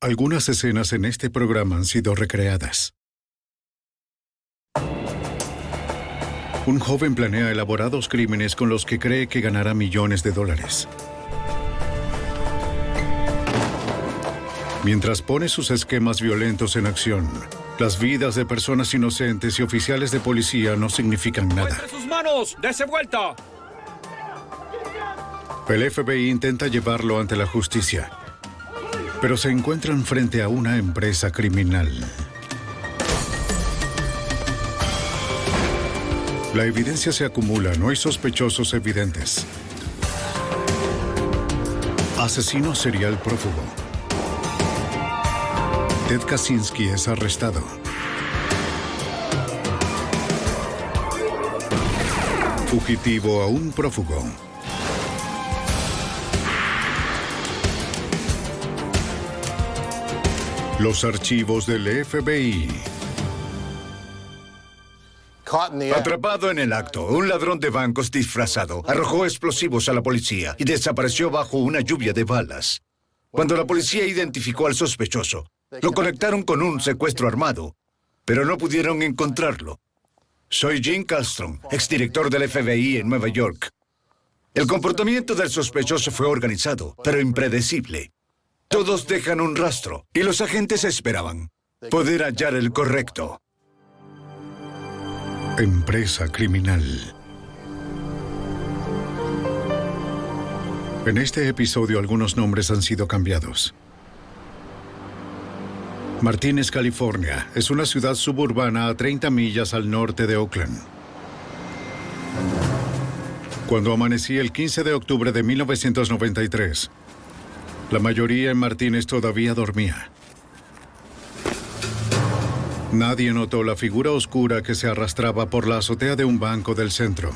Algunas escenas en este programa han sido recreadas. Un joven planea elaborados crímenes con los que cree que ganará millones de dólares. Mientras pone sus esquemas violentos en acción, las vidas de personas inocentes y oficiales de policía no significan nada. ¡Muestre sus manos! ¡Dese vuelta! El FBI intenta llevarlo ante la justicia, pero se encuentran frente a una empresa criminal. La evidencia se acumula, no hay sospechosos evidentes. Asesino serial prófugo. Ted Kaczynski es arrestado. Fugitivo aún prófugo. Los archivos del FBI. Atrapado en el acto, un ladrón de bancos disfrazado arrojó explosivos a la policía y desapareció bajo una lluvia de balas. Cuando la policía identificó al sospechoso, lo conectaron con un secuestro armado, pero no pudieron encontrarlo. Soy Jim Kallstrom, exdirector del FBI en Nueva York. El comportamiento del sospechoso fue organizado, pero impredecible. Todos dejan un rastro, y los agentes esperaban poder hallar el correcto. Empresa criminal. En este episodio algunos nombres han sido cambiados. Martínez, California, es una ciudad suburbana a 30 millas al norte de Oakland. Cuando amanecí el 15 de octubre de 1993, la mayoría en Martínez todavía dormía. Nadie notó la figura oscura que se arrastraba por la azotea de un banco del centro.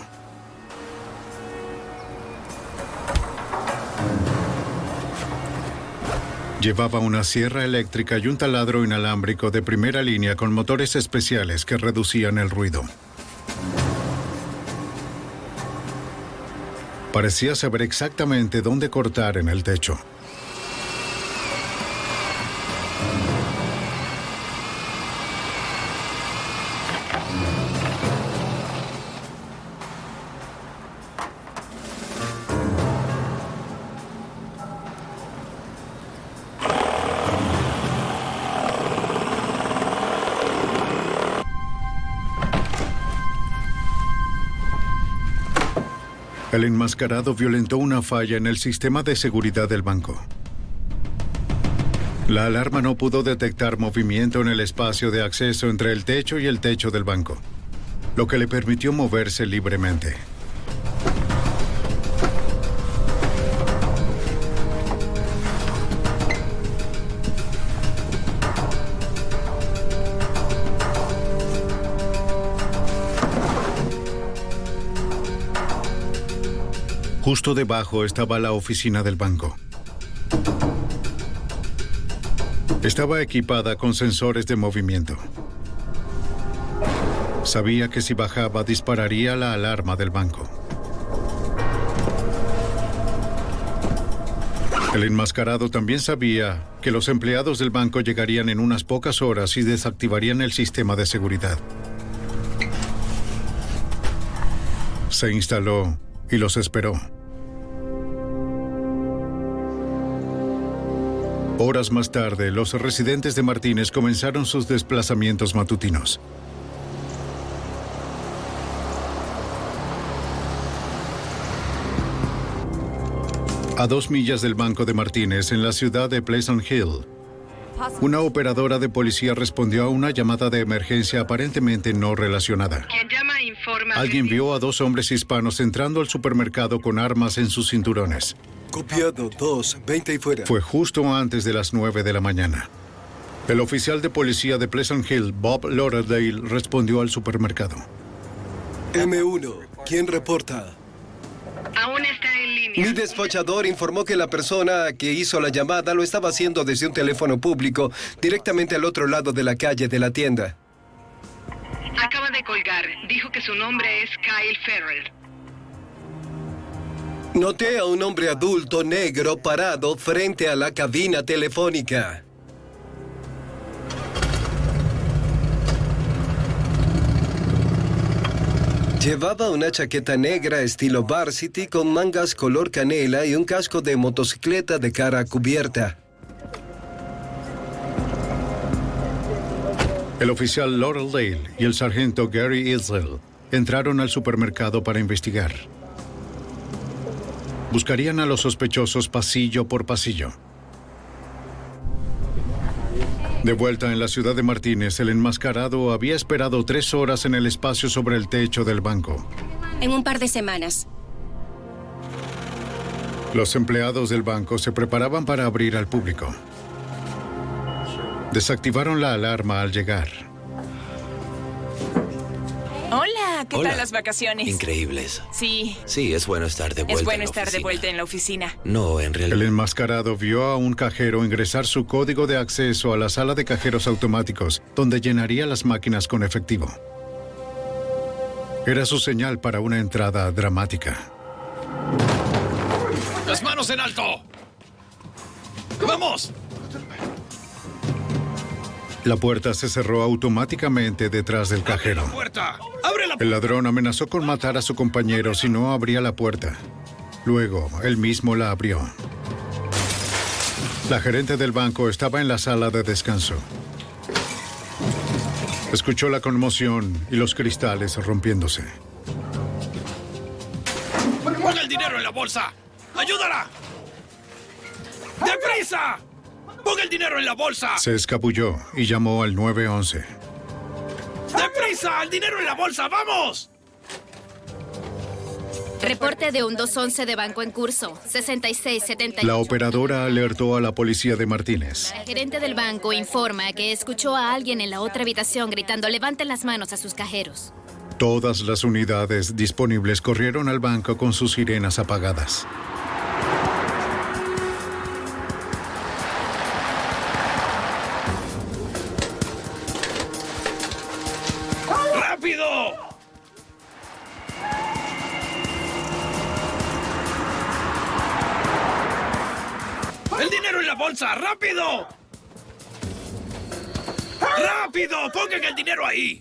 Llevaba una sierra eléctrica y un taladro inalámbrico de primera línea con motores especiales que reducían el ruido. Parecía saber exactamente dónde cortar en el techo. El enmascarado violentó una falla en el sistema de seguridad del banco. La alarma no pudo detectar movimiento en el espacio de acceso entre el techo y el techo del banco, lo que le permitió moverse libremente. Justo debajo estaba la oficina del banco. Estaba equipada con sensores de movimiento. Sabía que si bajaba dispararía la alarma del banco. El enmascarado también sabía que los empleados del banco llegarían en unas pocas horas y desactivarían el sistema de seguridad. Se instaló y los esperó. Horas más tarde, los residentes de Martínez comenzaron sus desplazamientos matutinos. A 2 millas del banco de Martínez, en la ciudad de Pleasant Hill, una operadora de policía respondió a una llamada de emergencia aparentemente no relacionada. Alguien vio a 2 hombres hispanos entrando al supermercado con armas en sus cinturones. Copiado, 2, 20 y fuera. Fue justo antes de las 9 de la mañana. El oficial de policía de Pleasant Hill, Bob Lauderdale, respondió al supermercado. M1, ¿quién reporta? Aún está en línea. Mi despachador informó que la persona que hizo la llamada lo estaba haciendo desde un teléfono público, directamente al otro lado de la calle de la tienda. Acaba de colgar. Dijo que su nombre es Kyle Ferrell. Noté a un hombre adulto negro parado frente a la cabina telefónica. Llevaba una chaqueta negra estilo varsity con mangas color canela y un casco de motocicleta de cara cubierta. El oficial Lauderdale y el sargento Gary Israel entraron al supermercado para investigar. Buscarían a los sospechosos pasillo por pasillo. De vuelta en la ciudad de Martínez, el enmascarado había esperado 3 horas en el espacio sobre el techo del banco. En un par de semanas. Los empleados del banco se preparaban para abrir al público. Desactivaron la alarma al llegar. Hola, ¿qué tal las vacaciones? Increíbles. Sí. Sí, es bueno estar de vuelta. Es bueno estar de vuelta en la oficina. No, en realidad. El enmascarado vio a un cajero ingresar su código de acceso a la sala de cajeros automáticos, donde llenaría las máquinas con efectivo. Era su señal para una entrada dramática. ¡Las manos en alto! ¡Vamos! La puerta se cerró automáticamente detrás del cajero. ¡Abre la puerta! ¡Abre la puerta! El ladrón amenazó con matar a su compañero si no abría la puerta. Luego, él mismo la abrió. La gerente del banco estaba en la sala de descanso. Escuchó la conmoción y los cristales rompiéndose. ¡Pon el dinero en la bolsa! ¡Ayúdala! ¡Deprisa! ¡Pon el dinero en la bolsa! Se escabulló y llamó al 911. ¡Deprisa! ¡El dinero en la bolsa! ¡Vamos! Reporte de un 211 de banco en curso, 6678. La operadora alertó a la policía de Martínez. El gerente del banco informa que escuchó a alguien en la otra habitación gritando: levanten las manos a sus cajeros. Todas las unidades disponibles corrieron al banco con sus sirenas apagadas. ¡Rápido! ¡El dinero en la bolsa! ¡Rápido! ¡Rápido! ¡Pongan el dinero ahí!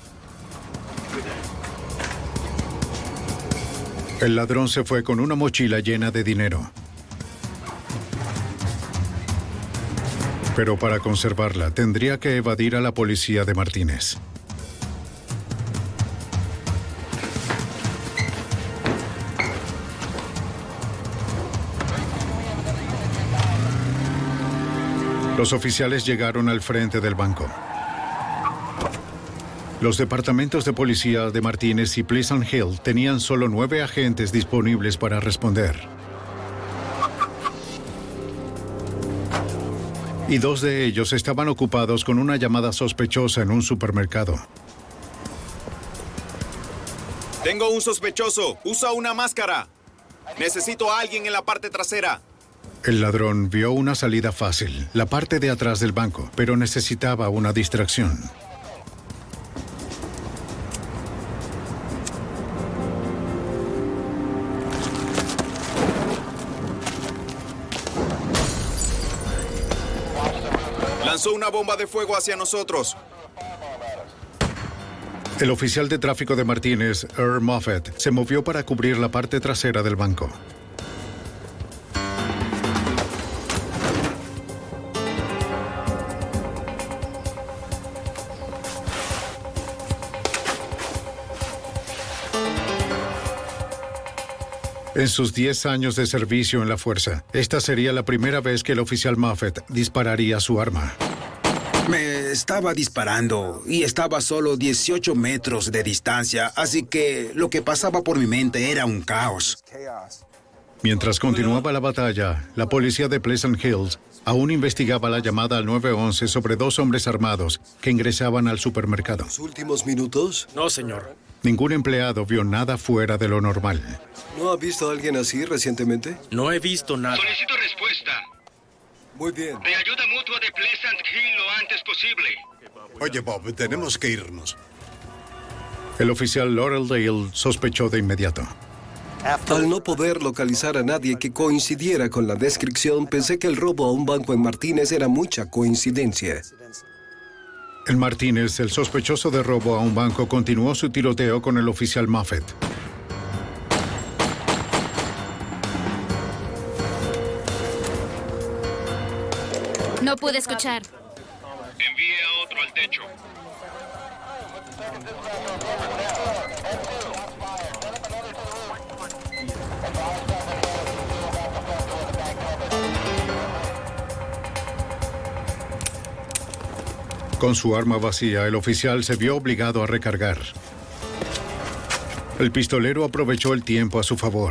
El ladrón se fue con una mochila llena de dinero. Pero para conservarla, tendría que evadir a la policía de Martínez. Los oficiales llegaron al frente del banco. Los departamentos de policía de Martínez y Pleasant Hill tenían solo 9 agentes disponibles para responder. Y 2 de ellos estaban ocupados con una llamada sospechosa en un supermercado. Tengo un sospechoso. Usa una máscara. Necesito a alguien en la parte trasera. El ladrón vio una salida fácil, la parte de atrás del banco, pero necesitaba una distracción. Lanzó una bomba de fuego hacia nosotros. El oficial de tráfico de Martínez, Earl Moffett, se movió para cubrir la parte trasera del banco. En sus 10 años de servicio en la fuerza, esta sería la primera vez que el oficial Moffett dispararía su arma. Me estaba disparando y estaba solo 18 metros de distancia, así que lo que pasaba por mi mente era un caos. Mientras continuaba la batalla, la policía de Pleasant Hills aún investigaba la llamada al 911 sobre 2 hombres armados que ingresaban al supermercado. ¿Los últimos minutos? No, señor. Ningún empleado vio nada fuera de lo normal. ¿No ha visto a alguien así recientemente? No he visto nada. Solicito respuesta. Muy bien. De ayuda mutua de Pleasant Hill lo antes posible. Oye, Bob, tenemos que irnos. El oficial Lauderdale sospechó de inmediato. Al no poder localizar a nadie que coincidiera con la descripción, pensé que el robo a un banco en Martínez era mucha coincidencia. En Martínez, el sospechoso de robo a un banco continuó su tiroteo con el oficial Moffett. No pude escuchar. Envíe a otro al techo. Con su arma vacía, el oficial se vio obligado a recargar. El pistolero aprovechó el tiempo a su favor.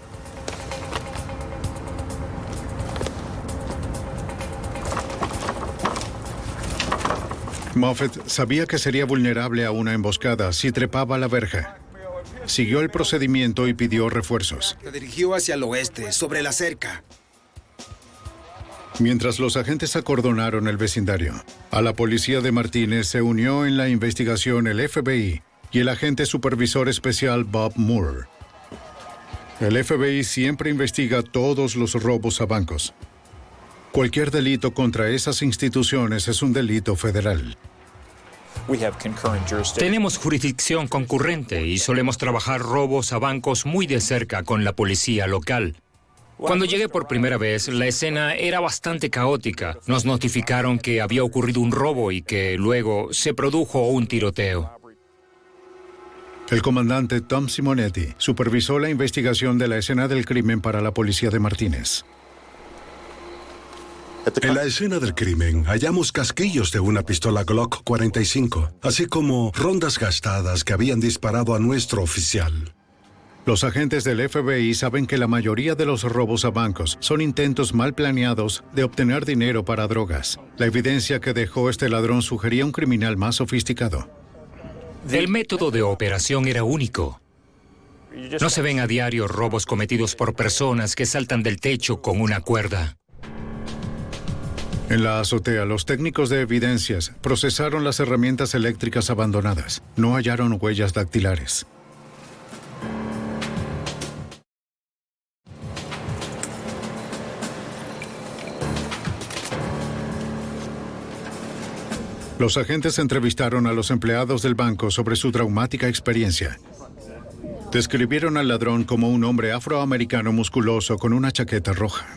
Moffett sabía que sería vulnerable a una emboscada si trepaba la verja. Siguió el procedimiento y pidió refuerzos. Se dirigió hacia el oeste, sobre la cerca. Mientras los agentes acordonaron el vecindario, a la policía de Martínez se unió en la investigación el FBI y el agente supervisor especial Bob Moore. El FBI siempre investiga todos los robos a bancos. Cualquier delito contra esas instituciones es un delito federal. Tenemos jurisdicción concurrente y solemos trabajar robos a bancos muy de cerca con la policía local. Cuando llegué por primera vez, la escena era bastante caótica. Nos notificaron que había ocurrido un robo y que luego se produjo un tiroteo. El comandante Tom Simonetti supervisó la investigación de la escena del crimen para la policía de Martínez. En la escena del crimen hallamos casquillos de una pistola Glock 45, así como rondas gastadas que habían disparado a nuestro oficial. Los agentes del FBI saben que la mayoría de los robos a bancos son intentos mal planeados de obtener dinero para drogas. La evidencia que dejó este ladrón sugería un criminal más sofisticado. El método de operación era único. No se ven a diario robos cometidos por personas que saltan del techo con una cuerda. En la azotea, los técnicos de evidencias procesaron las herramientas eléctricas abandonadas. No hallaron huellas dactilares. Los agentes entrevistaron a los empleados del banco sobre su traumática experiencia. Describieron al ladrón como un hombre afroamericano musculoso con una chaqueta roja.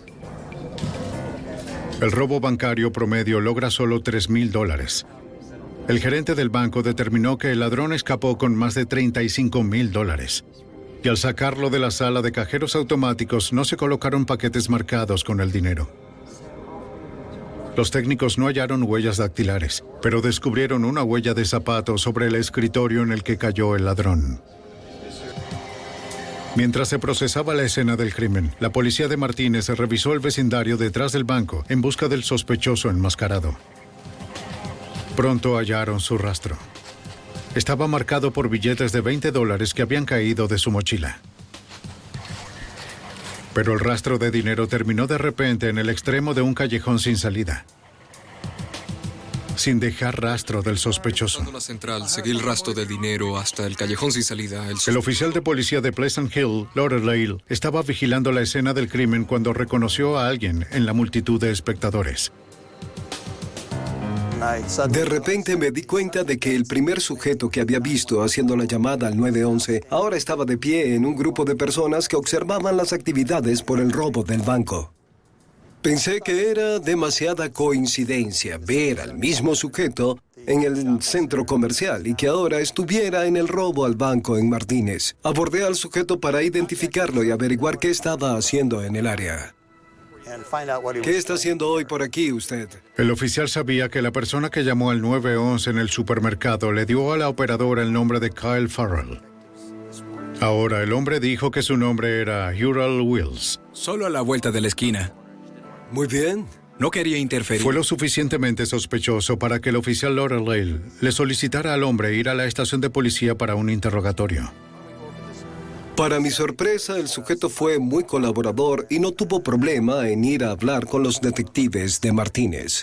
El robo bancario promedio logra solo $3,000. El gerente del banco determinó que el ladrón escapó con más de $35,000. Y al sacarlo de la sala de cajeros automáticos no se colocaron paquetes marcados con el dinero. Los técnicos no hallaron huellas dactilares, pero descubrieron una huella de zapato sobre el escritorio en el que cayó el ladrón. Mientras se procesaba la escena del crimen, la policía de Martínez revisó el vecindario detrás del banco en busca del sospechoso enmascarado. Pronto hallaron su rastro. Estaba marcado por billetes de $20 que habían caído de su mochila. Pero el rastro de dinero terminó de repente en el extremo de un callejón sin salida, sin dejar rastro del sospechoso. La central, seguí el rastro de dinero hasta el callejón sin salida. El oficial de policía de Pleasant Hill, Lauderdale, estaba vigilando la escena del crimen cuando reconoció a alguien en la multitud de espectadores. De repente me di cuenta de que el primer sujeto que había visto haciendo la llamada al 911 ahora estaba de pie en un grupo de personas que observaban las actividades por el robo del banco. Pensé que era demasiada coincidencia ver al mismo sujeto en el centro comercial y que ahora estuviera en el robo al banco en Martínez. Abordé al sujeto para identificarlo y averiguar qué estaba haciendo en el área. ¿Qué está haciendo hoy por aquí usted? El oficial sabía que la persona que llamó al 911 en el supermercado le dio a la operadora el nombre de Kyle Farrell. Ahora el hombre dijo que su nombre era Ural Wills. Solo a la vuelta de la esquina. Muy bien. No quería interferir. Fue lo suficientemente sospechoso para que el oficial Lauderdale le solicitara al hombre ir a la estación de policía para un interrogatorio. Para mi sorpresa, el sujeto fue muy colaborador y no tuvo problema en ir a hablar con los detectives de Martínez.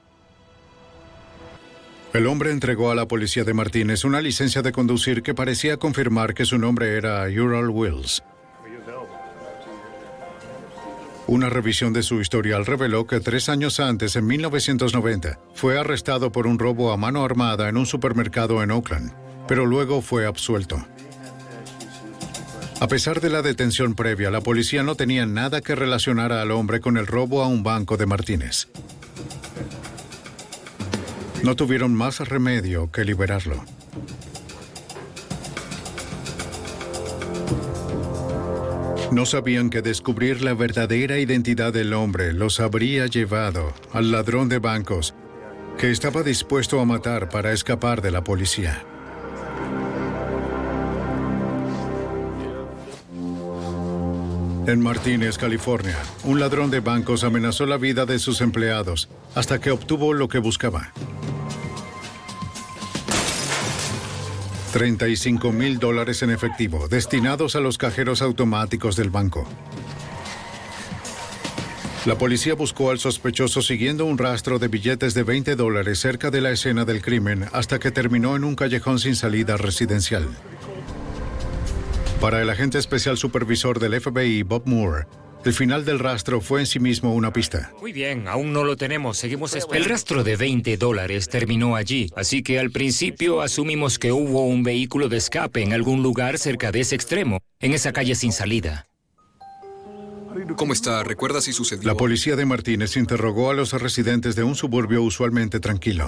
El hombre entregó a la policía de Martínez una licencia de conducir que parecía confirmar que su nombre era Ural Wills. Una revisión de su historial reveló que 3 años antes, en 1990, fue arrestado por un robo a mano armada en un supermercado en Oakland, pero luego fue absuelto. A pesar de la detención previa, la policía no tenía nada que relacionara al hombre con el robo a un banco de Martínez. No tuvieron más remedio que liberarlo. No sabían que descubrir la verdadera identidad del hombre los habría llevado al ladrón de bancos que estaba dispuesto a matar para escapar de la policía. En Martínez, California, un ladrón de bancos amenazó la vida de sus empleados hasta que obtuvo lo que buscaba. $35,000 en efectivo, destinados a los cajeros automáticos del banco. La policía buscó al sospechoso siguiendo un rastro de billetes de $20 cerca de la escena del crimen hasta que terminó en un callejón sin salida residencial. Para el agente especial supervisor del FBI, Bob Moore, el final del rastro fue en sí mismo una pista. Muy bien, aún no lo tenemos, seguimos esperando. El rastro de $20 terminó allí, así que al principio asumimos que hubo un vehículo de escape en algún lugar cerca de ese extremo, en esa calle sin salida. ¿Cómo está? ¿Recuerda si sucedió? La policía de Martínez interrogó a los residentes de un suburbio usualmente tranquilo.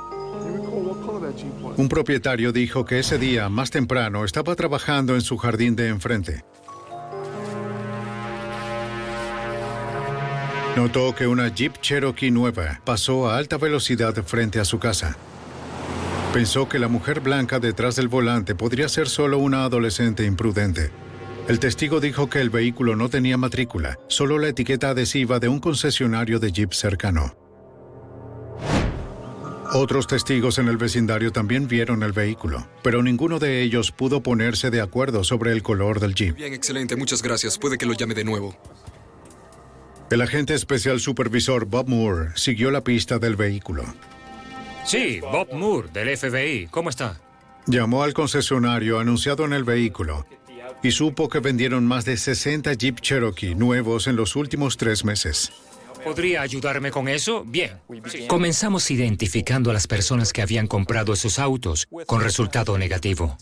Un propietario dijo que ese día, más temprano, estaba trabajando en su jardín de enfrente. Notó que una Jeep Cherokee nueva pasó a alta velocidad frente a su casa. Pensó que la mujer blanca detrás del volante podría ser solo una adolescente imprudente. El testigo dijo que el vehículo no tenía matrícula, solo la etiqueta adhesiva de un concesionario de Jeep cercano. Otros testigos en el vecindario también vieron el vehículo, pero ninguno de ellos pudo ponerse de acuerdo sobre el color del Jeep. Bien, excelente, muchas gracias. Puede que lo llame de nuevo. El agente especial supervisor Bob Moore siguió la pista del vehículo. Sí, Bob Moore, del FBI. ¿Cómo está? Llamó al concesionario anunciado en el vehículo y supo que vendieron más de 60 Jeep Cherokee nuevos en los últimos 3 meses. ¿Podría ayudarme con eso? Bien. Comenzamos identificando a las personas que habían comprado esos autos, con resultado negativo.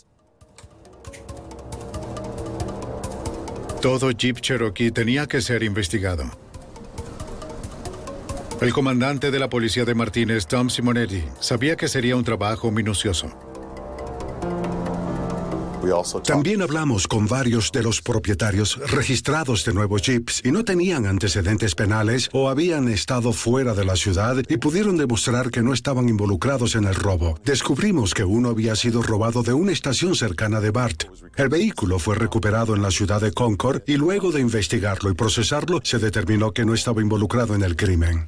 Todo Jeep Cherokee tenía que ser investigado. El comandante de la policía de Martínez, Tom Simonetti, sabía que sería un trabajo minucioso. También hablamos con varios de los propietarios registrados de nuevos Jeeps y no tenían antecedentes penales o habían estado fuera de la ciudad y pudieron demostrar que no estaban involucrados en el robo. Descubrimos que uno había sido robado de una estación cercana de Bart. El vehículo fue recuperado en la ciudad de Concord y luego de investigarlo y procesarlo se determinó que no estaba involucrado en el crimen.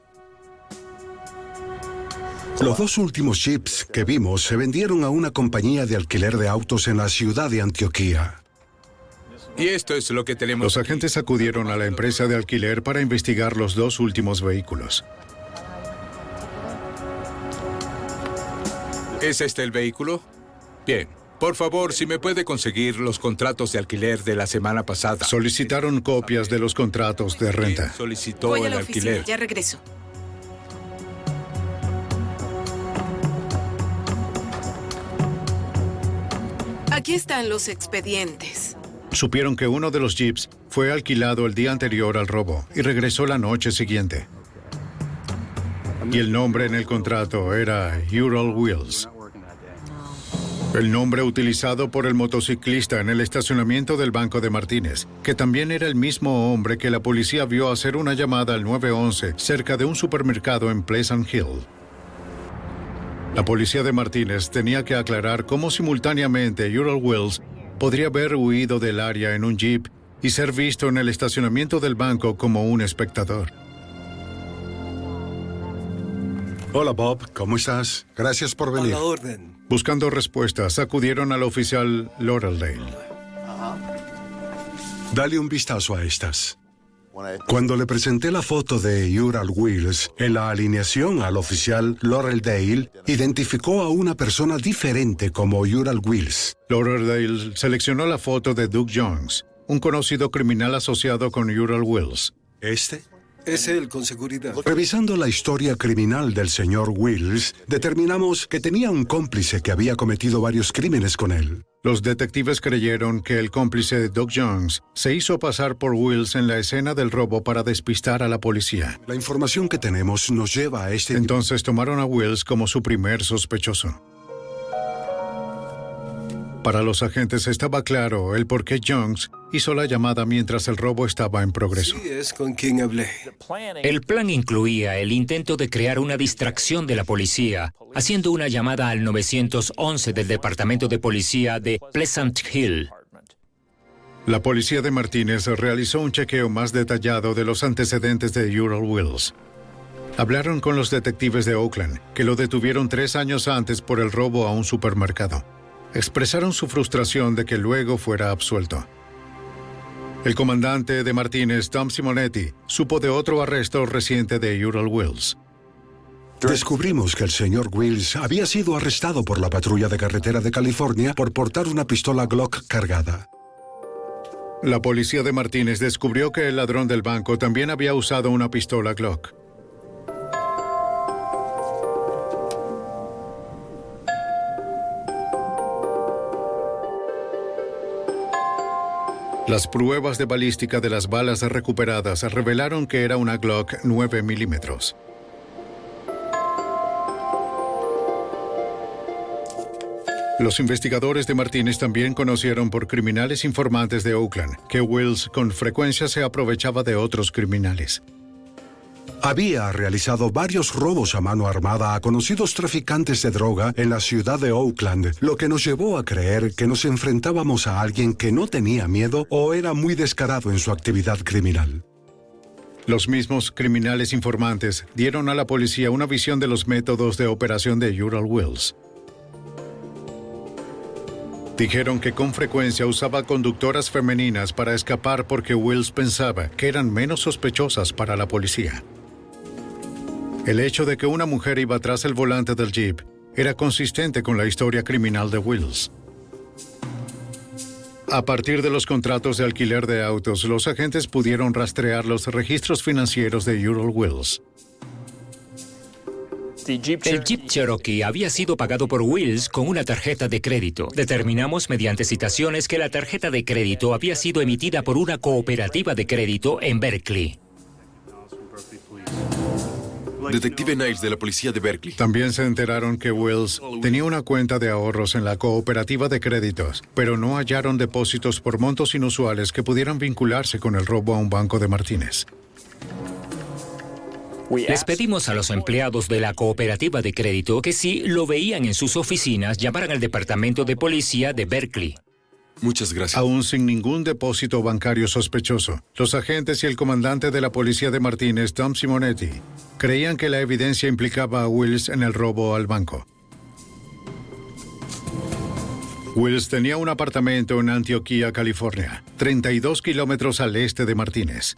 Los 2 últimos Jeeps que vimos se vendieron a una compañía de alquiler de autos en la ciudad de Antioquía. Y esto es lo que tenemos. Los agentes acudieron a la empresa de alquiler para investigar los 2 últimos vehículos. ¿Es este el vehículo? Bien. Por favor, si me puede conseguir los contratos de alquiler de la semana pasada. Solicitaron copias de los contratos de renta. Solicitó Voy a el la oficina, alquiler. ya regreso. Aquí están los expedientes. Supieron que uno de los Jeeps fue alquilado el día anterior al robo y regresó la noche siguiente. Y el nombre en el contrato era Ural Wheels. El nombre utilizado por el motociclista en el estacionamiento del Banco de Martínez, que también era el mismo hombre que la policía vio hacer una llamada al 911 cerca de un supermercado en Pleasant Hill. La policía de Martínez tenía que aclarar cómo simultáneamente Ural Wheels podría haber huido del área en un jeep y ser visto en el estacionamiento del banco como un espectador. Hola Bob, ¿cómo estás? Gracias por venir. A la orden. Buscando respuestas, acudieron al oficial Lauderdale. Dale un vistazo a estas. Cuando le presenté la foto de Ural Wheels, en la alineación al oficial Lauderdale, identificó a una persona diferente como Ural Wheels. Lauderdale seleccionó la foto de Doug Jones, un conocido criminal asociado con Ural Wheels. ¿Este? Es él, con seguridad. Revisando la historia criminal del señor Wills, determinamos que tenía un cómplice que había cometido varios crímenes con él. Los detectives creyeron que el cómplice Doug Jones se hizo pasar por Wills en la escena del robo para despistar a la policía. La información que tenemos nos lleva a este... Entonces tomaron a Wills como su primer sospechoso. Para los agentes estaba claro el por qué Jones hizo la llamada mientras el robo estaba en progreso. Sí, es con quien hablé. El plan incluía el intento de crear una distracción de la policía, haciendo una llamada al 911 del Departamento de Policía de Pleasant Hill. La policía de Martínez realizó un chequeo más detallado de los antecedentes de Ural Wills. Hablaron con los detectives de Oakland, que lo detuvieron 3 años antes por el robo a un supermercado. Expresaron su frustración de que luego fuera absuelto. El comandante de Martínez, Tom Simonetti, supo de otro arresto reciente de Ural Wills. Descubrimos que el señor Wills había sido arrestado por la patrulla de carretera de California por portar una pistola Glock cargada. La policía de Martínez descubrió que el ladrón del banco también había usado una pistola Glock. Las pruebas de balística de las balas recuperadas revelaron que era una Glock 9 milímetros. Los investigadores de Martínez también conocieron por criminales informantes de Oakland que Wills con frecuencia se aprovechaba de otros criminales. Había realizado varios robos a mano armada a conocidos traficantes de droga en la ciudad de Oakland, lo que nos llevó a creer que nos enfrentábamos a alguien que no tenía miedo o era muy descarado en su actividad criminal. Los mismos criminales informantes dieron a la policía una visión de los métodos de operación de Ural Wills. Dijeron que con frecuencia usaba conductoras femeninas para escapar porque Wills pensaba que eran menos sospechosas para la policía. El hecho de que una mujer iba tras el volante del Jeep era consistente con la historia criminal de Wills. A partir de los contratos de alquiler de autos, los agentes pudieron rastrear los registros financieros de Ural Wills. El Jeep Cherokee había sido pagado por Wills con una tarjeta de crédito. Determinamos mediante citaciones que la tarjeta de crédito había sido emitida por una cooperativa de crédito en Berkeley. Detective Niles de la policía de Berkeley. También se enteraron que Wills tenía una cuenta de ahorros en la cooperativa de créditos, pero no hallaron depósitos por montos inusuales que pudieran vincularse con el robo a un banco de Martínez. Les pedimos a los empleados de la cooperativa de crédito que si lo veían en sus oficinas, llamaran al departamento de policía de Berkeley. Muchas gracias. Aún sin ningún depósito bancario sospechoso, los agentes y el comandante de la policía de Martínez, Tom Simonetti, creían que la evidencia implicaba a Wills en el robo al banco. Wills tenía un apartamento en Antioquia, California, 32 kilómetros al este de Martínez.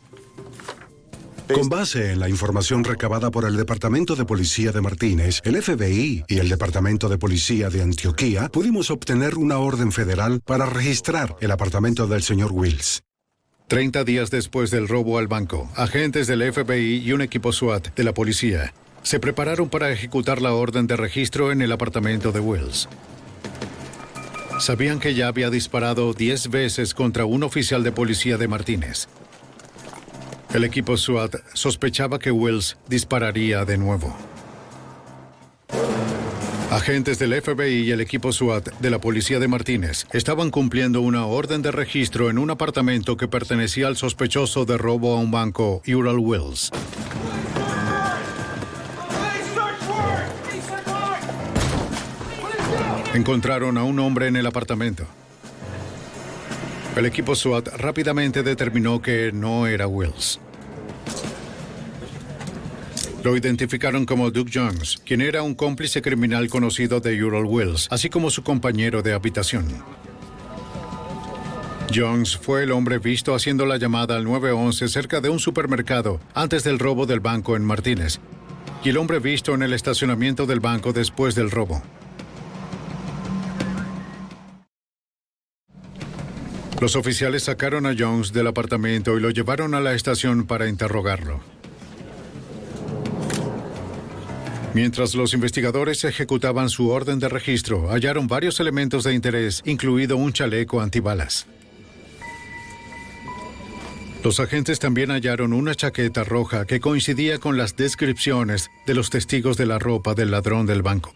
Con base en la información recabada por el Departamento de Policía de Martínez, el FBI y el Departamento de Policía de Antioquia, pudimos obtener una orden federal para registrar el apartamento del señor Wills. 30 días después del robo al banco, agentes del FBI y un equipo SWAT de la policía se prepararon para ejecutar la orden de registro en el apartamento de Wills. Sabían que ya había disparado 10 veces contra un oficial de policía de Martínez. El equipo SWAT sospechaba que Wills dispararía de nuevo. Agentes del FBI y el equipo SWAT de la policía de Martínez estaban cumpliendo una orden de registro en un apartamento que pertenecía al sospechoso de robo a un banco, Ural Wills. Encontraron a un hombre en el apartamento. El equipo SWAT rápidamente determinó que no era Wills. Lo identificaron como Doug Jones, quien era un cómplice criminal conocido de Ural Wills, así como su compañero de habitación. Jones fue el hombre visto haciendo la llamada al 911 cerca de un supermercado antes del robo del banco en Martínez, y el hombre visto en el estacionamiento del banco después del robo. Los oficiales sacaron a Jones del apartamento y lo llevaron a la estación para interrogarlo. Mientras los investigadores ejecutaban su orden de registro, hallaron varios elementos de interés, incluido un chaleco antibalas. Los agentes también hallaron una chaqueta roja que coincidía con las descripciones de los testigos de la ropa del ladrón del banco.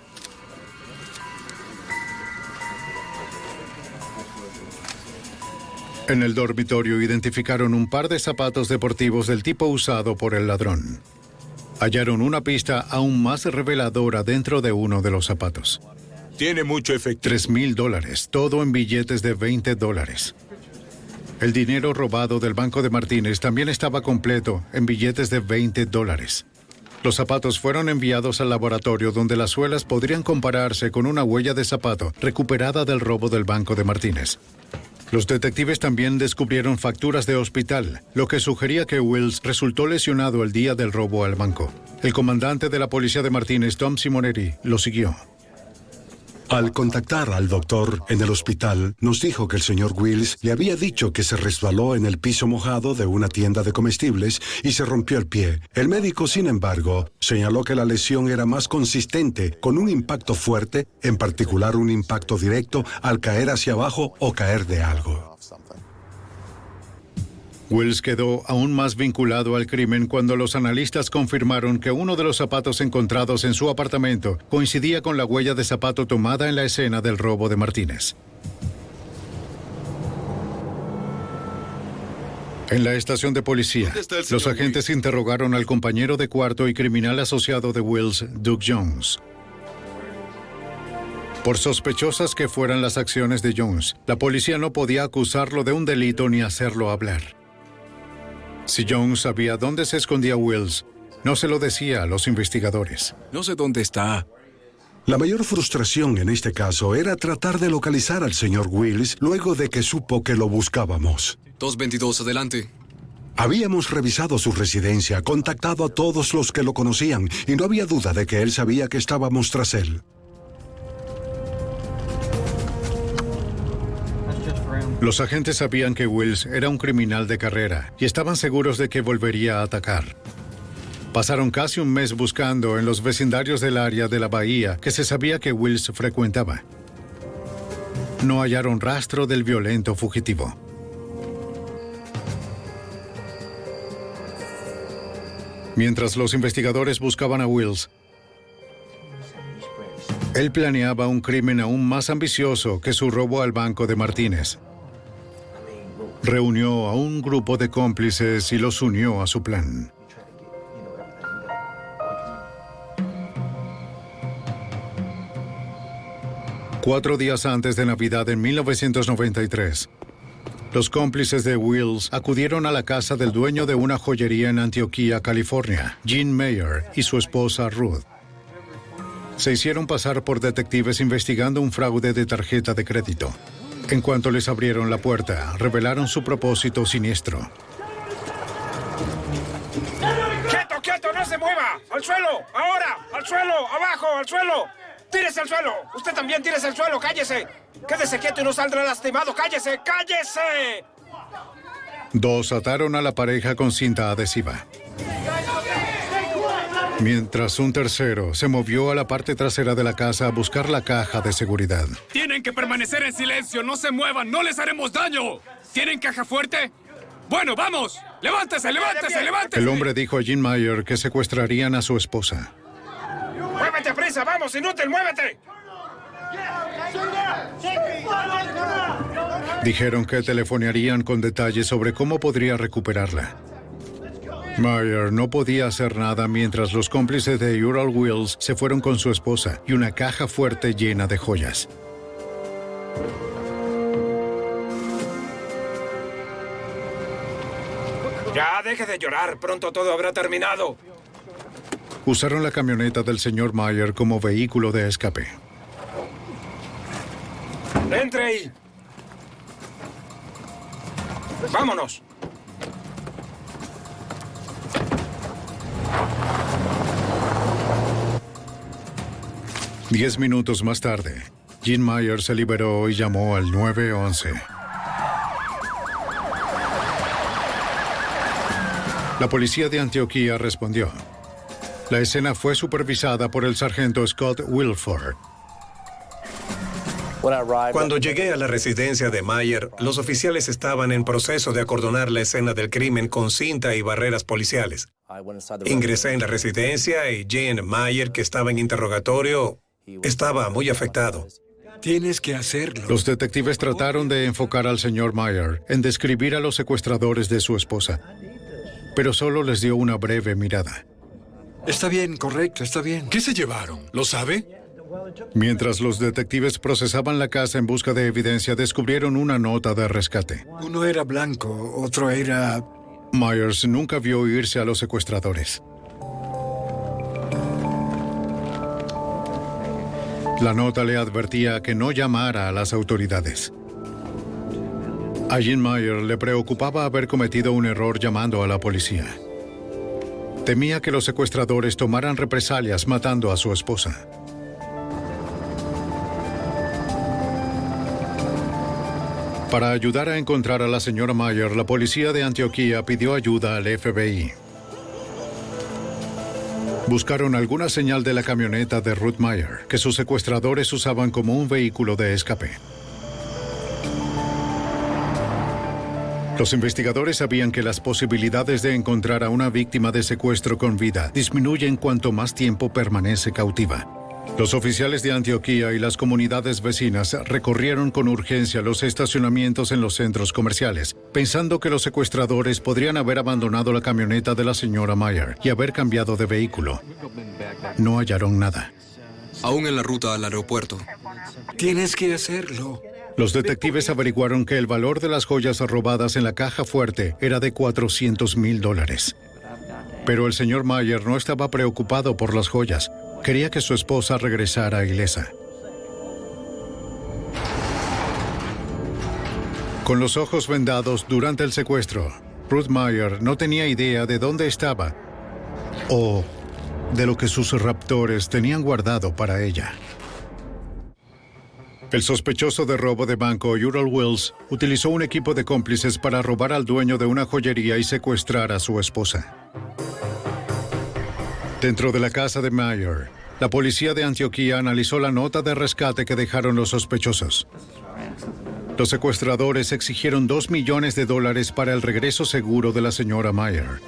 En el dormitorio identificaron un par de zapatos deportivos del tipo usado por el ladrón. Hallaron una pista aún más reveladora dentro de uno de los zapatos. Tiene mucho efectivo. $3,000, todo en billetes de $20. El dinero robado del banco de Martínez también estaba completo en billetes de $20. Los zapatos fueron enviados al laboratorio donde las suelas podrían compararse con una huella de zapato recuperada del robo del banco de Martínez. Los detectives también descubrieron facturas de hospital, lo que sugería que Wills resultó lesionado el día del robo al banco. El comandante de la policía de Martínez, Tom Simonetti, lo siguió. Al contactar al doctor en el hospital, nos dijo que el señor Wills le había dicho que se resbaló en el piso mojado de una tienda de comestibles y se rompió el pie. El médico, sin embargo, señaló que la lesión era más consistente, con un impacto fuerte, en particular un impacto directo al caer hacia abajo o caer de algo. Wills quedó aún más vinculado al crimen cuando los analistas confirmaron que uno de los zapatos encontrados en su apartamento coincidía con la huella de zapato tomada en la escena del robo de Martínez. En la estación de policía, los agentes interrogaron al compañero de cuarto y criminal asociado de Wills, Duke Jones. Por sospechosas que fueran las acciones de Jones, la policía no podía acusarlo de un delito ni hacerlo hablar. Si Jones sabía dónde se escondía Wills, no se lo decía a los investigadores. No sé dónde está. La mayor frustración en este caso era tratar de localizar al señor Wills luego de que supo que lo buscábamos. 222, adelante. Habíamos revisado su residencia, contactado a todos los que lo conocían, y no había duda de que él sabía que estábamos tras él. Los agentes sabían que Wills era un criminal de carrera y estaban seguros de que volvería a atacar. Pasaron casi un mes buscando en los vecindarios del área de la bahía que se sabía que Wills frecuentaba. No hallaron rastro del violento fugitivo. Mientras los investigadores buscaban a Wills, él planeaba un crimen aún más ambicioso que su robo al banco de Martínez. Reunió a un grupo de cómplices y los unió a su plan. Cuatro días antes de Navidad en 1993, los cómplices de Wills acudieron a la casa del dueño de una joyería en Antioquía, California, Gene Mayer, y su esposa Ruth. Se hicieron pasar por detectives investigando un fraude de tarjeta de crédito. En cuanto les abrieron la puerta, revelaron su propósito siniestro. ¡Quieto, quieto! ¡No se mueva! ¡Al suelo! ¡Ahora! ¡Al suelo! ¡Abajo! ¡Al suelo! ¡Tírese al suelo! ¡Usted también tírese al suelo! ¡Cállese! ¡Quédese quieto y no saldrá lastimado! ¡Cállese! ¡Cállese! Dos ataron a la pareja con cinta adhesiva, mientras un tercero se movió a la parte trasera de la casa a buscar la caja de seguridad. Tienen que permanecer en silencio, no se muevan, no les haremos daño. ¿Tienen caja fuerte? Bueno, vamos. Levántese, levántese, levántese. El hombre dijo a Gene Mayer que secuestrarían a su esposa. ¡Muévete, prisa! ¡Vamos, inútil, muévete! Dijeron que telefonearían con detalles sobre cómo podría recuperarla. Mayer no podía hacer nada mientras los cómplices de Ural Wills se fueron con su esposa y una caja fuerte llena de joyas. Ya, deje de llorar. Pronto todo habrá terminado. Usaron la camioneta del señor Mayer como vehículo de escape. ¡Entre ahí! ¡Vámonos! Diez minutos más tarde, Gene Mayer se liberó y llamó al 911. La policía de Antioquía respondió. La escena fue supervisada por el sargento Scott Wilford. Cuando llegué a la residencia de Mayer, los oficiales estaban en proceso de acordonar la escena del crimen con cinta y barreras policiales. Ingresé en la residencia y Gene Mayer, que estaba en interrogatorio, estaba muy afectado. Tienes que hacerlo. Los detectives trataron de enfocar al señor Mayer en describir a los secuestradores de su esposa, pero solo les dio una breve mirada. Está bien, correcto, está bien. ¿Qué se llevaron? ¿Lo sabe? Mientras los detectives procesaban la casa en busca de evidencia, descubrieron una nota de rescate. Uno era blanco, otro era... Myers nunca vio irse a los secuestradores. La nota le advertía que no llamara a las autoridades. A Gene Mayer le preocupaba haber cometido un error llamando a la policía. Temía que los secuestradores tomaran represalias matando a su esposa. Para ayudar a encontrar a la señora Mayer, la policía de Antioquía pidió ayuda al FBI. Buscaron alguna señal de la camioneta de Ruth Mayer, que sus secuestradores usaban como un vehículo de escape. Los investigadores sabían que las posibilidades de encontrar a una víctima de secuestro con vida disminuyen cuanto más tiempo permanece cautiva. Los oficiales de Antioquía y las comunidades vecinas recorrieron con urgencia los estacionamientos en los centros comerciales, pensando que los secuestradores podrían haber abandonado la camioneta de la señora Mayer y haber cambiado de vehículo. No hallaron nada. Aún en la ruta al aeropuerto. Tienes que hacerlo. Los detectives averiguaron que el valor de las joyas robadas en la caja fuerte era de $400,000. Pero el señor Mayer no estaba preocupado por las joyas. Quería que su esposa regresara ilesa. Con los ojos vendados durante el secuestro, Ruth Mayer no tenía idea de dónde estaba o de lo que sus raptores tenían guardado para ella. El sospechoso de robo de banco, Ural Wills, utilizó un equipo de cómplices para robar al dueño de una joyería y secuestrar a su esposa. Dentro de la casa de Mayer, la policía de Antioquía analizó la nota de rescate que dejaron los sospechosos. Los secuestradores exigieron $2 millones para el regreso seguro de la señora Mayer.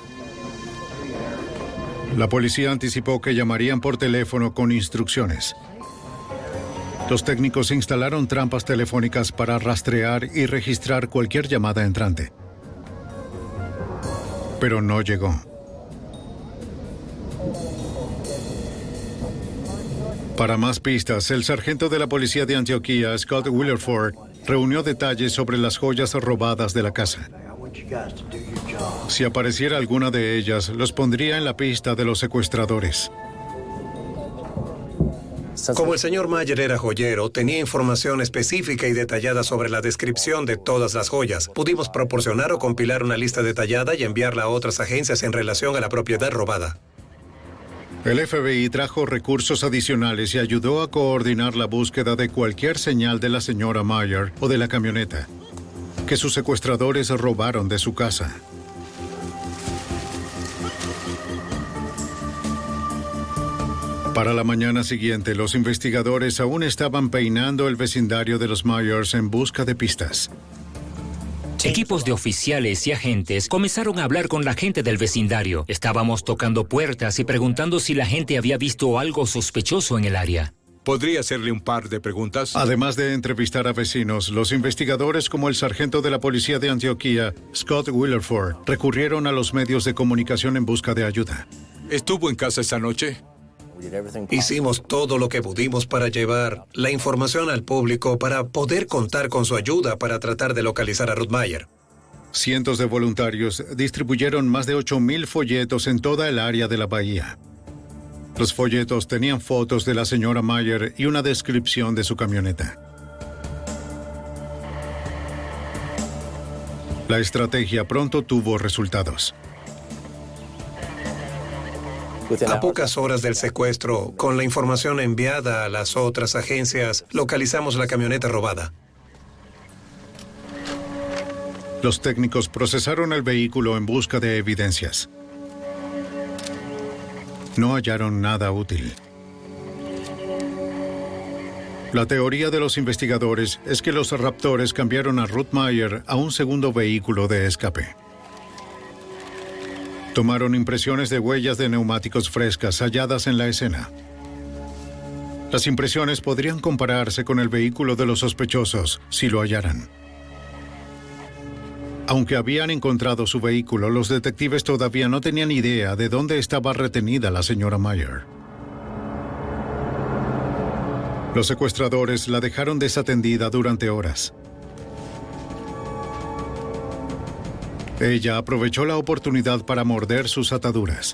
La policía anticipó que llamarían por teléfono con instrucciones. Los técnicos instalaron trampas telefónicas para rastrear y registrar cualquier llamada entrante. Pero no llegó. Para más pistas, el sargento de la policía de Antioquía, Scott Wilford, reunió detalles sobre las joyas robadas de la casa. Si apareciera alguna de ellas, los pondría en la pista de los secuestradores. Como el señor Mayer era joyero, tenía información específica y detallada sobre la descripción de todas las joyas. Pudimos proporcionar o compilar una lista detallada y enviarla a otras agencias en relación a la propiedad robada. El FBI trajo recursos adicionales y ayudó a coordinar la búsqueda de cualquier señal de la señora Mayer o de la camioneta que sus secuestradores robaron de su casa. Para la mañana siguiente, los investigadores aún estaban peinando el vecindario de los Myers en busca de pistas. Equipos de oficiales y agentes comenzaron a hablar con la gente del vecindario. Estábamos tocando puertas y preguntando si la gente había visto algo sospechoso en el área. ¿Podría hacerle un par de preguntas? Además de entrevistar a vecinos, los investigadores como el sargento de la policía de Antioquía, Scott Wilford, recurrieron a los medios de comunicación en busca de ayuda. ¿Estuvo en casa esa noche? Hicimos todo lo que pudimos para llevar la información al público para poder contar con su ayuda para tratar de localizar a Ruth Mayer. Cientos de voluntarios distribuyeron más de 8,000 folletos en toda el área de la bahía. Los folletos tenían fotos de la señora Mayer y una descripción de su camioneta. La estrategia pronto tuvo resultados. A pocas horas del secuestro, con la información enviada a las otras agencias, localizamos la camioneta robada. Los técnicos procesaron el vehículo en busca de evidencias. No hallaron nada útil. La teoría de los investigadores es que los raptores cambiaron a Ruth Meyer a un segundo vehículo de escape. Tomaron impresiones de huellas de neumáticos frescas halladas en la escena. Las impresiones podrían compararse con el vehículo de los sospechosos si lo hallaran. Aunque habían encontrado su vehículo, los detectives todavía no tenían idea de dónde estaba retenida la señora Meyer. Los secuestradores la dejaron desatendida durante horas. Ella aprovechó la oportunidad para morder sus ataduras.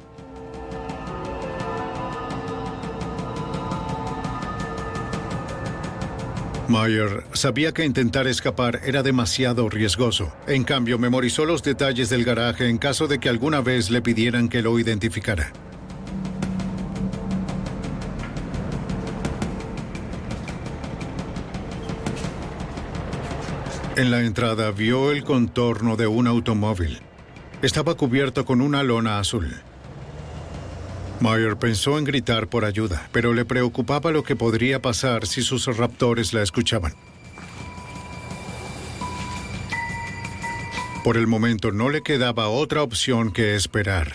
Meyer sabía que intentar escapar era demasiado riesgoso. En cambio, memorizó los detalles del garaje en caso de que alguna vez le pidieran que lo identificara. En la entrada vio el contorno de un automóvil. Estaba cubierto con una lona azul. Meyer pensó en gritar por ayuda, pero le preocupaba lo que podría pasar si sus raptores la escuchaban. Por el momento no le quedaba otra opción que esperar.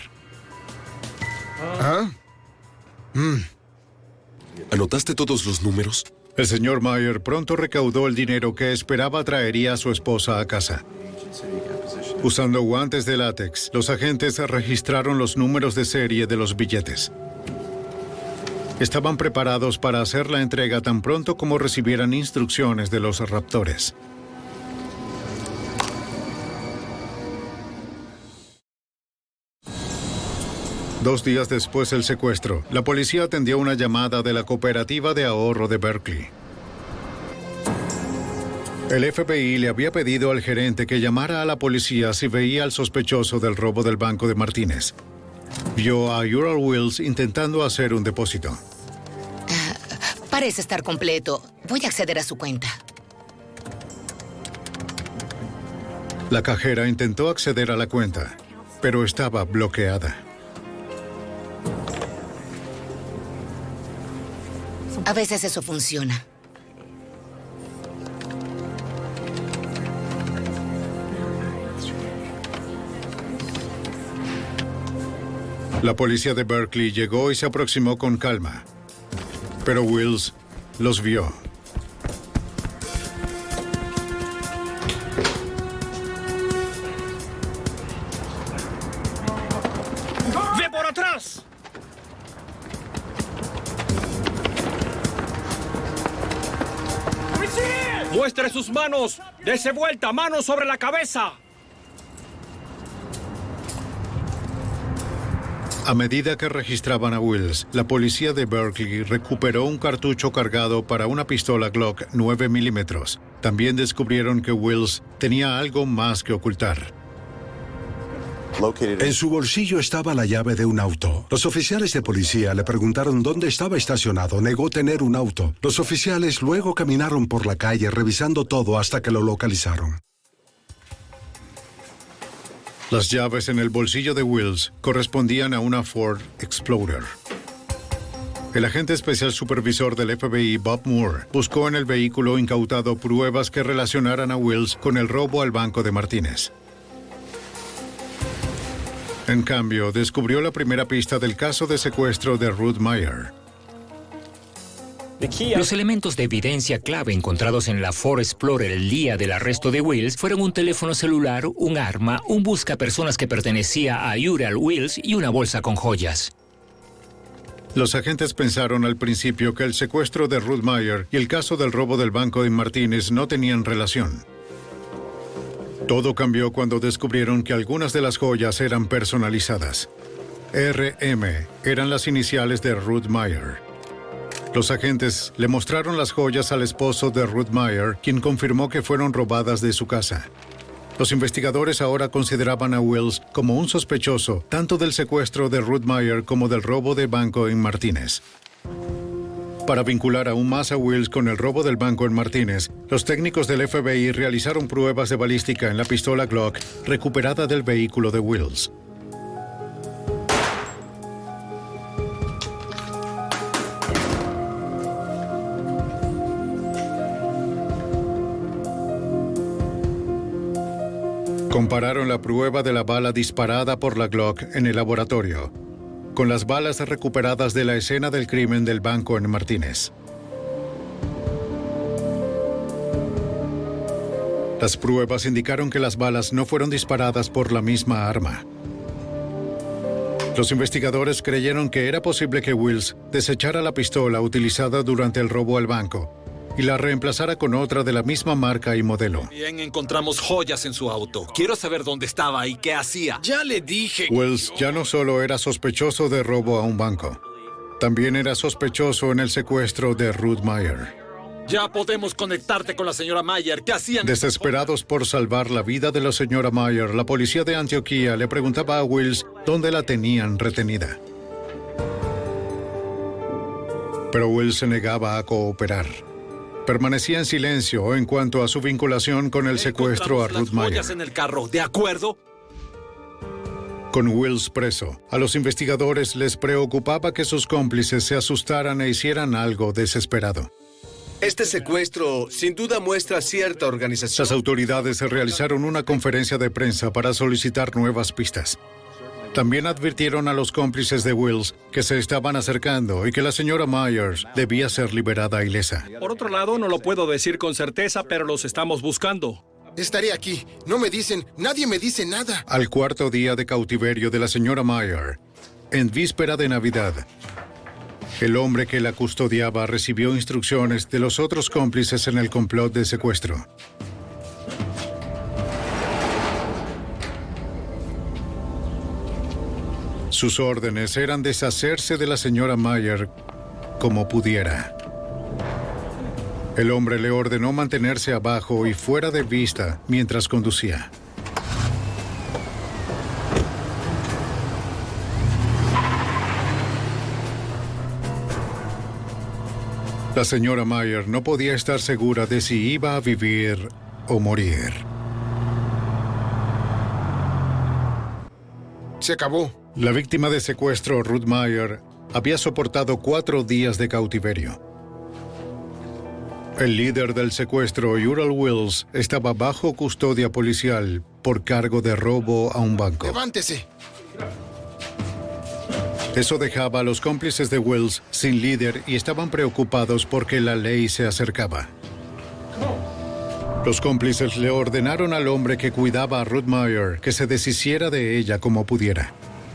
¿Anotaste todos los números? El señor Meyer pronto recaudó el dinero que esperaba traería a su esposa a casa. Usando guantes de látex, los agentes registraron los números de serie de los billetes. Estaban preparados para hacer la entrega tan pronto como recibieran instrucciones de los raptores. Dos días después del secuestro, la policía atendió una llamada de la Cooperativa de Ahorro de Berkeley. El FBI le había pedido al gerente que llamara a la policía si veía al sospechoso del robo del banco de Martínez. Vio a Ural Wills intentando hacer un depósito. Parece estar completo. Voy a acceder a su cuenta. La cajera intentó acceder a la cuenta, pero estaba bloqueada. A veces eso funciona. La policía de Berkeley llegó y se aproximó con calma, pero Wills los vio. ¡Ve por atrás! ¡Muestre sus manos! ¡Dese vuelta! ¡Manos sobre la cabeza! A medida que registraban a Wills, la policía de Berkeley recuperó un cartucho cargado para una pistola Glock 9 milímetros. También descubrieron que Wills tenía algo más que ocultar. En su bolsillo estaba la llave de un auto. Los oficiales de policía le preguntaron dónde estaba estacionado. Negó tener un auto. Los oficiales luego caminaron por la calle revisando todo hasta que lo localizaron. Las llaves en el bolsillo de Wills correspondían a una Ford Explorer. El agente especial supervisor del FBI, Bob Moore, buscó en el vehículo incautado pruebas que relacionaran a Wills con el robo al banco de Martínez. En cambio, descubrió la primera pista del caso de secuestro de Ruth Meyer. Los elementos de evidencia clave encontrados en la Ford Explorer el día del arresto de Wills fueron un teléfono celular, un arma, un buscapersonas que pertenecía a Ural Wills y una bolsa con joyas. Los agentes pensaron al principio que el secuestro de Ruth Meyer y el caso del robo del banco de Martínez no tenían relación. Todo cambió cuando descubrieron que algunas de las joyas eran personalizadas. RM eran las iniciales de Ruth Meyer. Los agentes le mostraron las joyas al esposo de Ruth Meyer, quien confirmó que fueron robadas de su casa. Los investigadores ahora consideraban a Wills como un sospechoso tanto del secuestro de Ruth Meyer como del robo de banco en Martínez. Para vincular aún más a Wills con el robo del banco en Martínez, los técnicos del FBI realizaron pruebas de balística en la pistola Glock recuperada del vehículo de Wills. Compararon la prueba de la bala disparada por la Glock en el laboratorio con las balas recuperadas de la escena del crimen del banco en Martínez. Las pruebas indicaron que las balas no fueron disparadas por la misma arma. Los investigadores creyeron que era posible que Wills desechara la pistola utilizada durante el robo al banco y la reemplazara con otra de la misma marca y modelo. Bien, encontramos joyas en su auto. Quiero saber dónde estaba y qué hacía. Ya le dije. Wills ya no solo era sospechoso de robo a un banco, también era sospechoso en el secuestro de Ruth Mayer. Ya podemos conectarte con la señora Mayer. ¿Qué hacían? Desesperados por salvar la vida de la señora Mayer, la policía de Antioquía le preguntaba a Wills dónde la tenían retenida. Pero Wills se negaba a cooperar. Permanecía en silencio en cuanto a su vinculación con el secuestro a Ruth Mayer. Joyas en el carro, ¿de acuerdo? Con Wills preso, a los investigadores les preocupaba que sus cómplices se asustaran e hicieran algo desesperado. Este secuestro sin duda muestra cierta organización. Las autoridades realizaron una conferencia de prensa para solicitar nuevas pistas. También advirtieron a los cómplices de Wills que se estaban acercando y que la señora Myers debía ser liberada ilesa. Por otro lado, no lo puedo decir con certeza, pero los estamos buscando. Estaré aquí. No me dicen, nadie me dice nada. Al cuarto día de cautiverio de la señora Mayer, en víspera de Navidad, el hombre que la custodiaba recibió instrucciones de los otros cómplices en el complot de secuestro. Sus órdenes eran deshacerse de la señora Mayer como pudiera. El hombre le ordenó mantenerse abajo y fuera de vista mientras conducía. La señora Mayer no podía estar segura de si iba a vivir o morir. Se acabó. La víctima de secuestro, Ruth Mayer, había soportado 4 días de cautiverio. El líder del secuestro, Ural Wills, estaba bajo custodia policial por cargo de robo a un banco. ¡Levántese! Eso dejaba a los cómplices de Wills sin líder y estaban preocupados porque la ley se acercaba. Los cómplices le ordenaron al hombre que cuidaba a Ruth Mayer que se deshiciera de ella como pudiera.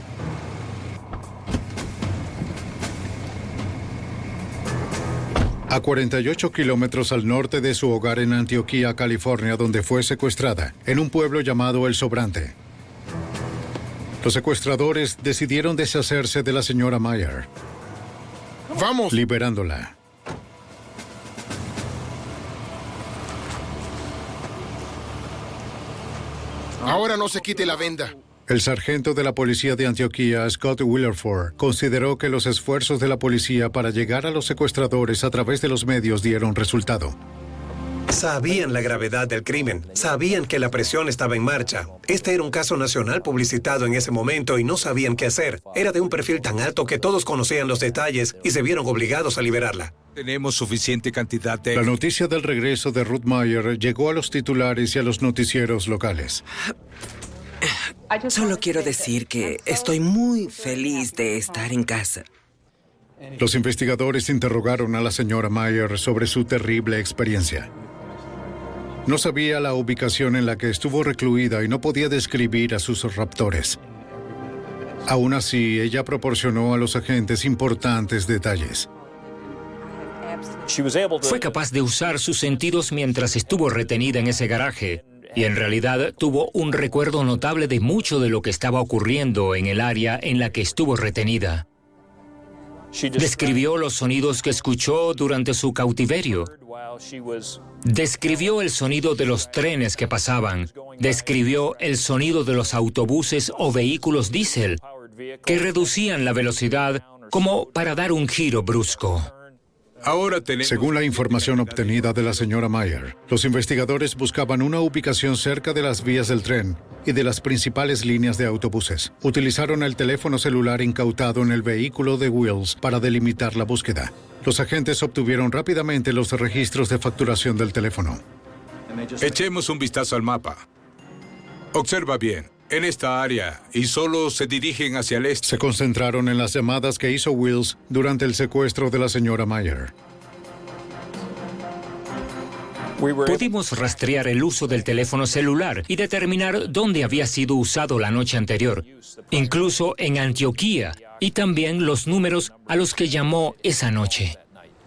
A 48 kilómetros al norte de su hogar en Antioquía, California, donde fue secuestrada, en un pueblo llamado El Sobrante, los secuestradores decidieron deshacerse de la señora Mayer. ¡Vamos! Liberándola. Ahora no se quite la venda. El sargento de la policía de Antioquía, Scott Willerford, consideró que los esfuerzos de la policía para llegar a los secuestradores a través de los medios dieron resultado. Sabían la gravedad del crimen, sabían que la presión estaba en marcha. Este era un caso nacional publicitado en ese momento y no sabían qué hacer. Era de un perfil tan alto que todos conocían los detalles y se vieron obligados a liberarla. Tenemos suficiente cantidad de... La noticia del regreso de Ruth Mayer llegó a los titulares y a los noticieros locales. Solo quiero decir que estoy muy feliz de estar en casa. Los investigadores interrogaron a la señora Mayer sobre su terrible experiencia. No sabía la ubicación en la que estuvo recluida y no podía describir a sus raptores. Aún así, ella proporcionó a los agentes importantes detalles. Fue capaz de usar sus sentidos mientras estuvo retenida en ese garaje y en realidad tuvo un recuerdo notable de mucho de lo que estaba ocurriendo en el área en la que estuvo retenida. Describió los sonidos que escuchó durante su cautiverio. Describió el sonido de los trenes que pasaban. Describió el sonido de los autobuses o vehículos diésel que reducían la velocidad como para dar un giro brusco. Ahora tenemos... Según la información obtenida de la señora Mayer, los investigadores buscaban una ubicación cerca de las vías del tren y de las principales líneas de autobuses. Utilizaron el teléfono celular incautado en el vehículo de Wills para delimitar la búsqueda. Los agentes obtuvieron rápidamente los registros de facturación del teléfono. Echemos un vistazo al mapa. Observa bien. En esta área, y solo se dirigen hacia el este. Se concentraron en las llamadas que hizo Wills durante el secuestro de la señora Mayer. Pudimos rastrear el uso del teléfono celular y determinar dónde había sido usado la noche anterior, incluso en Antioquía, y también los números a los que llamó esa noche.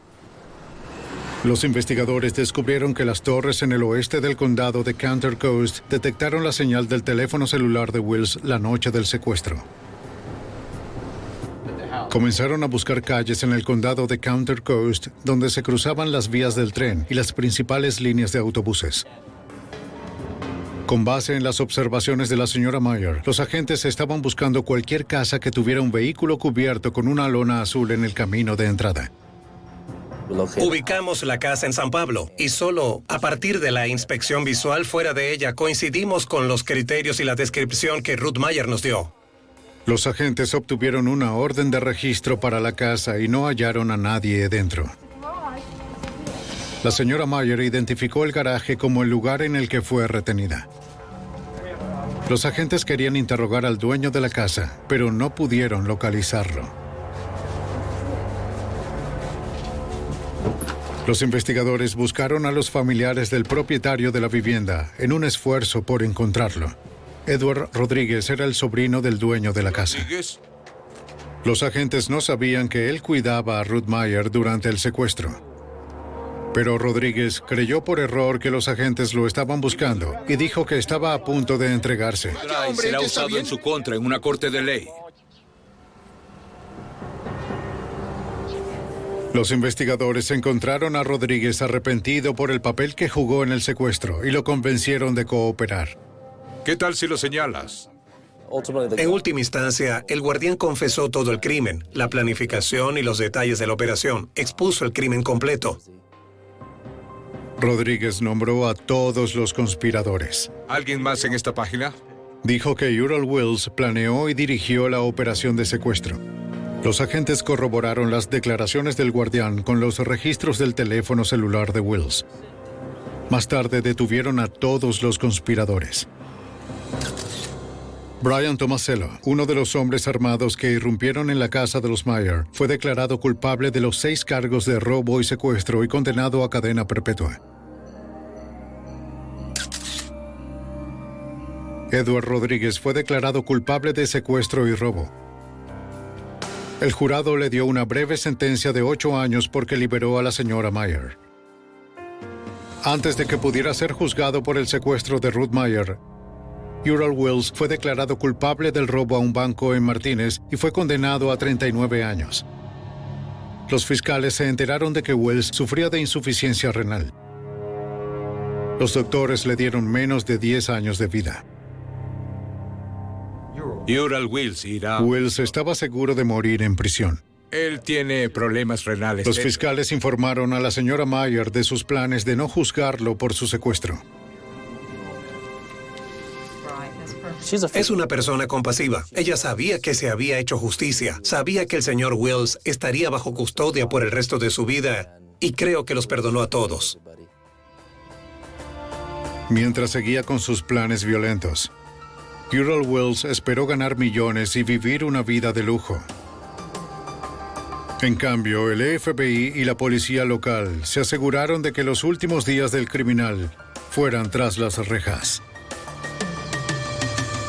Los investigadores descubrieron que las torres en el oeste del condado de Counter Coast detectaron la señal del teléfono celular de Wills la noche del secuestro. Comenzaron a buscar calles en el condado de Counter Coast donde se cruzaban las vías del tren y las principales líneas de autobuses. Con base en las observaciones de la señora Mayer, los agentes estaban buscando cualquier casa que tuviera un vehículo cubierto con una lona azul en el camino de entrada. Ubicamos la casa en San Pablo y solo a partir de la inspección visual fuera de ella coincidimos con los criterios y la descripción que Ruth Mayer nos dio. Los agentes obtuvieron una orden de registro para la casa y no hallaron a nadie dentro. La señora Mayer identificó el garaje como el lugar en el que fue retenida. Los agentes querían interrogar al dueño de la casa, pero no pudieron localizarlo. Los investigadores buscaron a los familiares del propietario de la vivienda en un esfuerzo por encontrarlo. Edward Rodríguez era el sobrino del dueño de la casa. Los agentes no sabían que él cuidaba a Ruth Mayer durante el secuestro. Pero Rodríguez creyó por error que los agentes lo estaban buscando y dijo que estaba a punto de entregarse. Será usado en su contra en una corte de ley. Los investigadores encontraron a Rodríguez arrepentido por el papel que jugó en el secuestro y lo convencieron de cooperar. ¿Qué tal si lo señalas? En última instancia, el guardián confesó todo el crimen, la planificación y los detalles de la operación. Expuso el crimen completo. Rodríguez nombró a todos los conspiradores. ¿Alguien más en esta página? Dijo que Ural Wills planeó y dirigió la operación de secuestro. Los agentes corroboraron las declaraciones del guardián con los registros del teléfono celular de Wills. Más tarde detuvieron a todos los conspiradores. Brian Tomasello, uno de los hombres armados que irrumpieron en la casa de los Mayer, fue declarado culpable de los 6 cargos de robo y secuestro y condenado a cadena perpetua. Edward Rodríguez fue declarado culpable de secuestro y robo. El jurado le dio una breve sentencia de 8 años porque liberó a la señora Mayer. Antes de que pudiera ser juzgado por el secuestro de Ruth Mayer, Ural Wills fue declarado culpable del robo a un banco en Martínez y fue condenado a 39 años. Los fiscales se enteraron de que Wills sufría de insuficiencia renal. Los doctores le dieron menos de 10 años de vida. Ural Wills irá. Wills estaba seguro de morir en prisión. Él tiene problemas renales. Los fiscales informaron a la señora Mayer de sus planes de no juzgarlo por su secuestro. Es una persona compasiva. Ella sabía que se había hecho justicia. Sabía que el señor Wills estaría bajo custodia por el resto de su vida y creo que los perdonó a todos. Mientras seguía con sus planes violentos, Ural Wills esperó ganar millones y vivir una vida de lujo. En cambio, el FBI y la policía local se aseguraron de que los últimos días del criminal fueran tras las rejas.